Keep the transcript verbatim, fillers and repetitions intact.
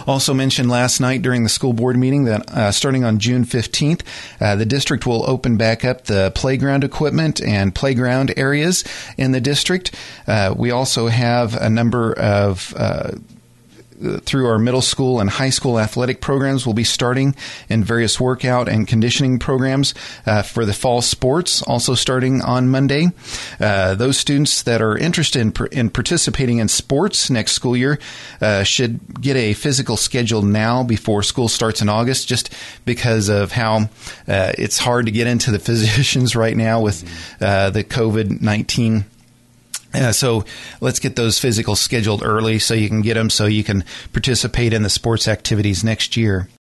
Also mentioned last night during the school board meeting that uh, starting on June fifteenth, uh, the district will open back up the playground equipment and playground areas in the district. Uh, we also have a number of uh, through our middle school and high school athletic programs, we'll be starting in various workout and conditioning programs uh, for the fall sports, also starting on Monday. Uh, those students that are interested in, in participating in sports next school year uh, should get a physical schedule now before school starts in August, just because of how uh, it's hard to get into the physicians right now with uh, the COVID nineteen. Uh, so let's get those physicals scheduled early so you can get them so you can participate in the sports activities next year.